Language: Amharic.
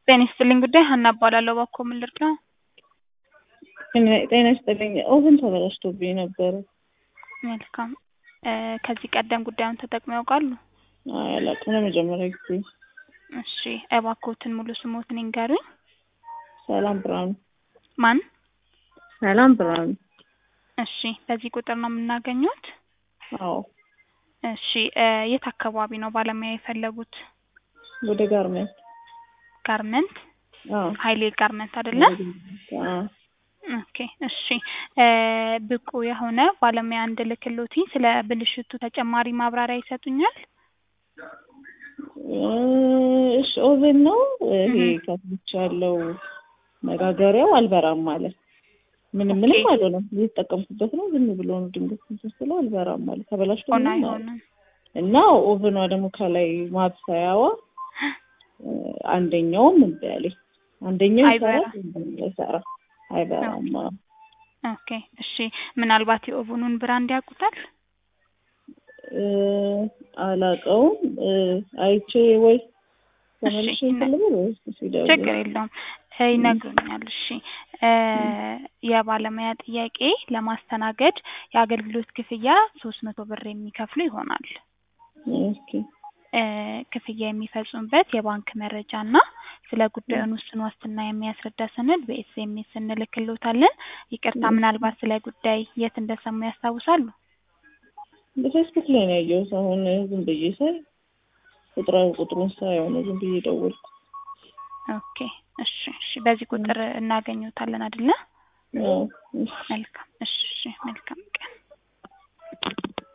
ጤና ይስጥልኝ ጉዳይ ሀና እባላለሁ። እባክዎ ምን ልርዳው? ጤና ይስጥልኝ። ኦቨን ተበላሽቶብኝ ነበር። መልካም። ከዚህ ቀደም ጉዳዩን ተጠቅመው ያውቃሉ? አይ አላውቅም፣ ለመጀመሪያ ጊዜ። እሺ፣ እባክዎትን ሙሉ ስሞትን ይንገሩኝ። ሰላም ብርሃኑ። ማን? ሰላም ብርሃኑ። እሺ፣ በዚህ ቁጥር ነው የምናገኙት? አዎ። እሺ፣ የት አካባቢ ነው ባለሙያ የፈለጉት? ወደ ጋርመንት። ጋርመንት? አዎ። ኃይሌ ጋርመንት አይደለ? አዎ። ኦኬ። እሺ፣ ብቁ የሆነ ባለሙያ እንድልክሎት ስለ ብልሽቱ ተጨማሪ ማብራሪያ ይሰጡኛል? እሺ፣ ኦቨን ነው ይሄ ከፍቼ ያለው መጋገሪያው አልበራም ማለት ምንም አልሆነም። እየተጠቀምኩበት ነው፣ ዝም ብሎ ነው ድንገት ተሰስሎ አልበራም ማለት ተበላሽቶ ነው። እና ኦቨኗ ደግሞ ከላይ ማብሰያዋ አንደኛውም እምቢ አለኝ። አንደኛው ይሰራል አይበራም። ኦኬ። እሺ፣ ምናልባት የኦቨኑን ብራንድ ያውቁታል? አላውቀውም። አይቼ ወይ ተመልሼ ልበል ወይስ ሲደውል? ችግር የለውም ይነግሩኛል። እሺ፣ የባለሙያ ጥያቄ ለማስተናገድ የአገልግሎት ክፍያ 300 ብር የሚከፍሉ ይሆናል። ኦኬ። ክፍያ የሚፈጽሙበት የባንክ መረጃና ስለ ጉዳዩን ውስን ዋስትና የሚያስረዳ ሰነድ በኤስኤምኤስ እንልክልዎታለን። ይቅርታ፣ ምናልባት ስለ ጉዳይ የት እንደሰሙ ያስታውሳሉ? በፌስቡክ ላይ ነው ያየሁት። አሁን ዝም ብዬ ሳይ ቁጥሩን ሳይሆን ነው ዝም ብዬ ደወልኩ። ኦኬ። እሺ፣ በዚህ ቁጥር እናገኘዎታለን አይደለ? አዎ። መልካም። እሺ፣ መልካም ቀን።